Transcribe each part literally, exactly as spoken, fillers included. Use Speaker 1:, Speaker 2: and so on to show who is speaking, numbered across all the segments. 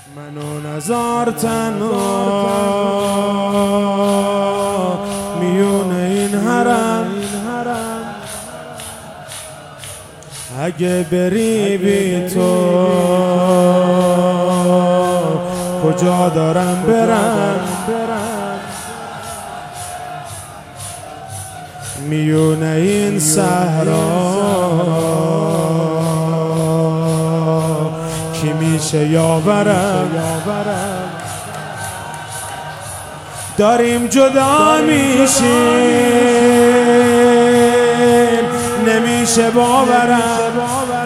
Speaker 1: منو نزار تنها میون این حرم، اگه بری بی تو کجا دارم برم؟ میون این صحرا کی میشه یاورم؟ داریم جدا میشیم نمیشه باورم،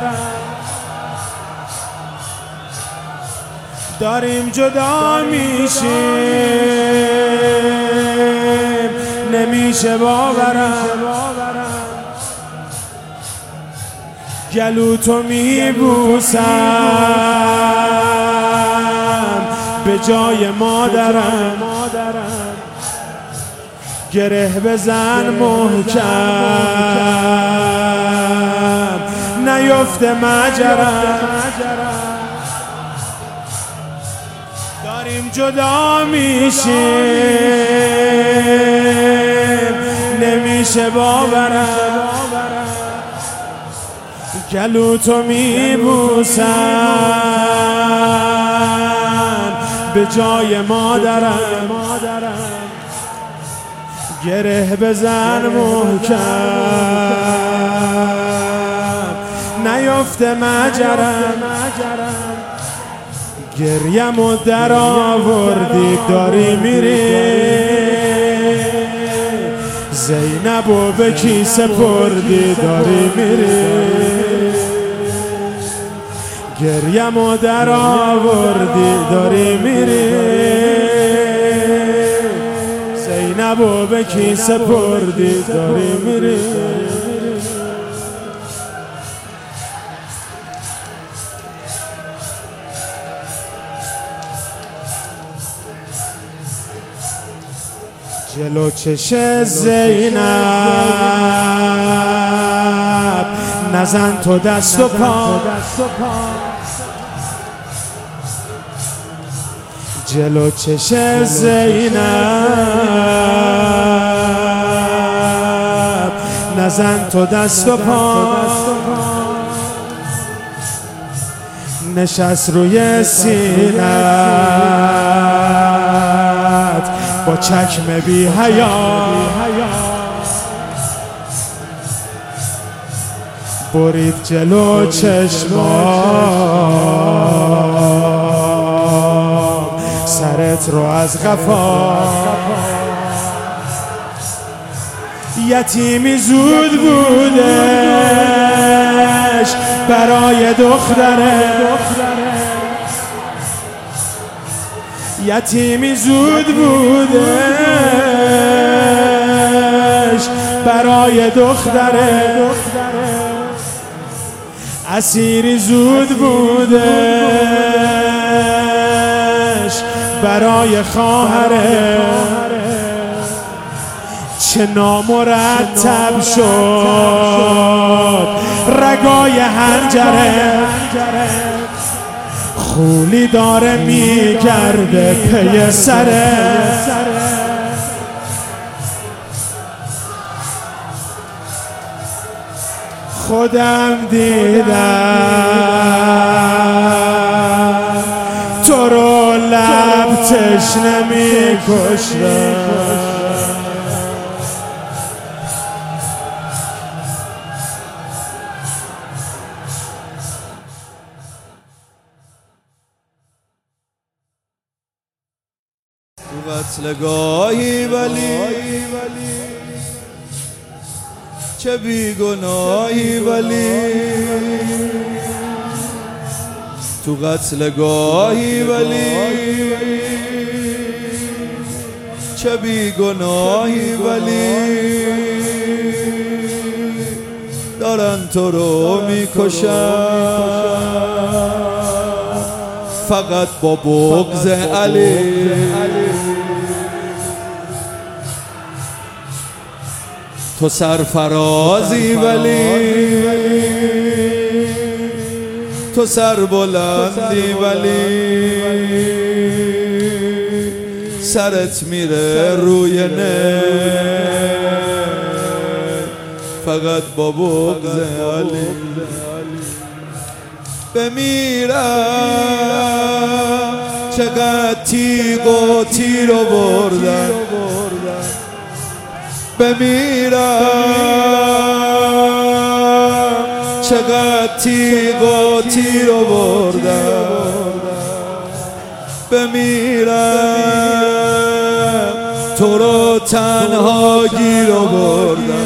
Speaker 1: داریم جدا میشیم نمیشه باورم. گلو تو میبوسم به جای مادرم، گره بزن محکم نیفته مجرم. داریم جدا میشیم نمیشه باورم، گلو تو میبوسم به جای مادرم، گره بزن محکم نیفته مجرم. گریم و در آوردی داری میری، زینب و به کی سپردی داری میری. گریم و در آوردی داری میری، زینب و به کی سپردی داری میری. جلو چش زینب نزن تو دست و پا، جلو چش زینب نزن تو دست و پا. نشست روی سینت با چکم بی حیا، برید جلو چشمام سرت رو از قفا. یتیمی زود بودش برای دختره، یتیمی زود بودش برای دختره، اسیری زود بودش برای خواهره. چه نامرتب شد رگای حنجره، خولی داره میگرده پی سره. خودم دیدم تو رو لب تشنه میکشته،
Speaker 2: تو قتلگاهی ولی چه بیگناهی، ولی تو قتلگاهی ولی چه بیگناهی، ولی دارن تو رو میکشن فقط با بغض علی. تو سرفرازی ولی تو سر بلندی ولی سرت میره روی نه فقط با بغض علی بمیرم چقدر تیغ و تیر رو بردن بمیرم چقدر تیغ و تیر رو بردن بمیرم تو رو تنها گیر رو بردن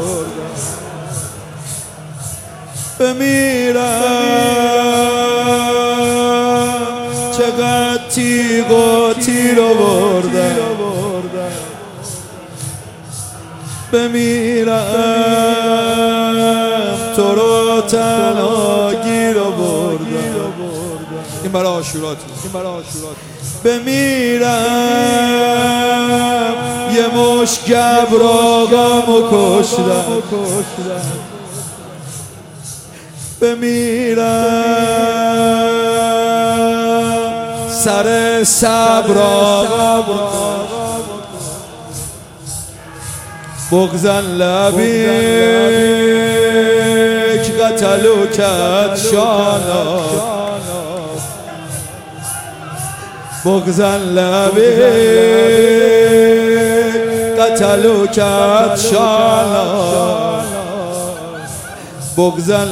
Speaker 2: بمیرم چقدر تیغ و تیر رو بردن بمیرم تو رو تنها گیر رو بردن این برای عاشورات این برای عاشورات بمیرم یه مش گبر آقامو کشتن بمیرم سر صبر آقامو بغزن لبیک قتلو کت شانا بغزن لبیک قتلو کت شانا بغزن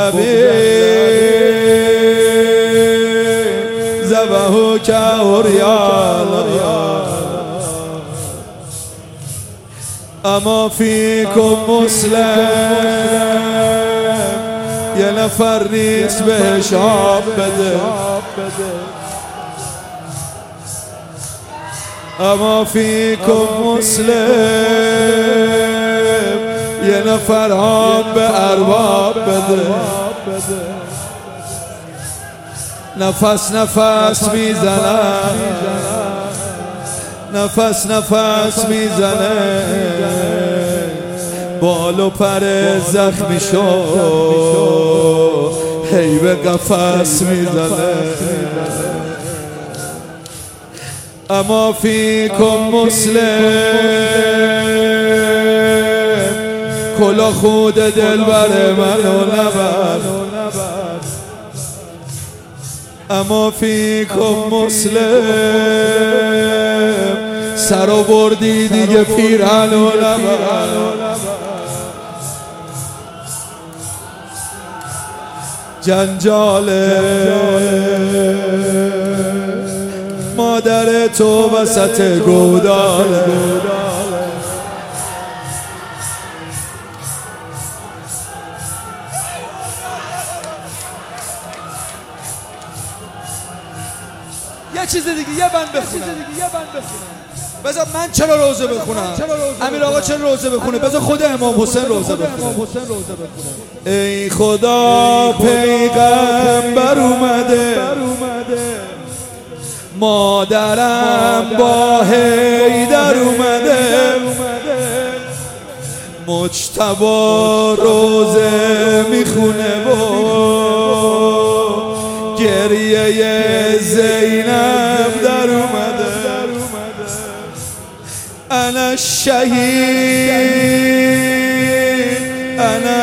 Speaker 2: لبیک زبهو که اوریانا اما فیکم مسلم یه نفر نیست بهش آب بده اما فیکم مسلم یه نفر آب به ارباب بده نفس نفس میزنن نفس نفس میزنه بال و پر زخمی شو هی به قفس میزنه اما فیکم مسلم کلا خود دل بر منو نبر اما فیکم مسلم سر و بردی دیگه پیرهن و نبر جنجاله مادر تو وسط گوداله یه چیز دیگه یه بند بخونم بذار من چرا روزه بخونم امیر آقا چرا روزه بخونه بذار خود امام حسین روزه بخونه ای خدا پیغمبر اومده مادرم با حیدر اومده مجتبی روزه میخونه و گریه زینب در اومده انا الشهید انا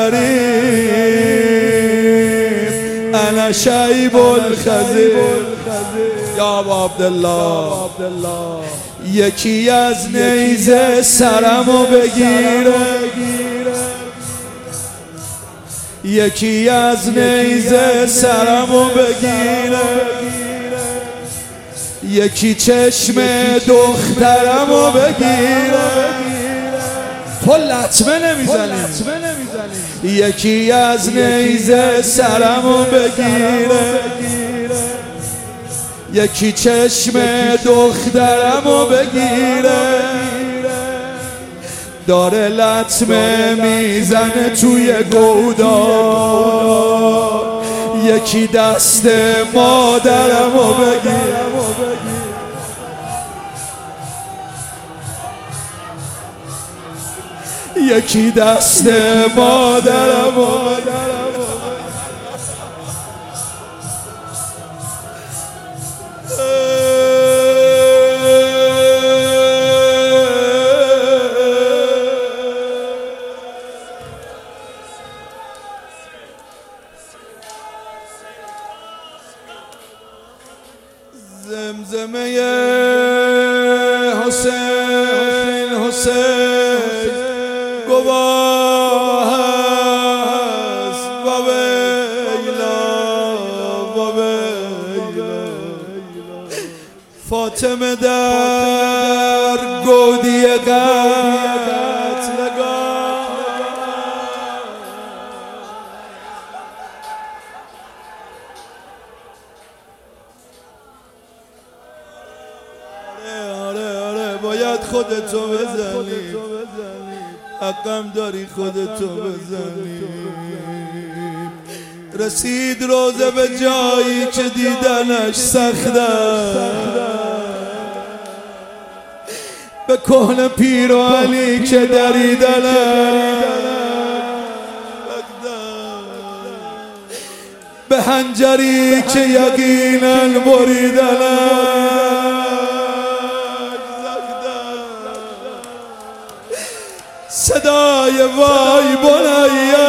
Speaker 2: الغریب انا شیب الخزیر یا ابا عبدالله یکی از نیزه سرمو بگیره یکی از نیزه سرمو بگیره یکی چشم دخترمو بگیره تو لطمه نمیزنی یکی از نیزه سرمو بگیره یکی چشم دخترمو بگیره داره لطمه میزنه توی گودا یکی دست مادرمو بگیره یکی دست مادرمو زمزمه حسین حسین گواه است و ویلا و ویلا فاطمه در گودی قتلگاه باید خودتو بزنی حقم داری خودتو بزنی رسید روزه به جایی که دیدنش سخته به کهن پیر و علی که دریدنش به هنجری که یقینا بریدنش صدای وای بنیه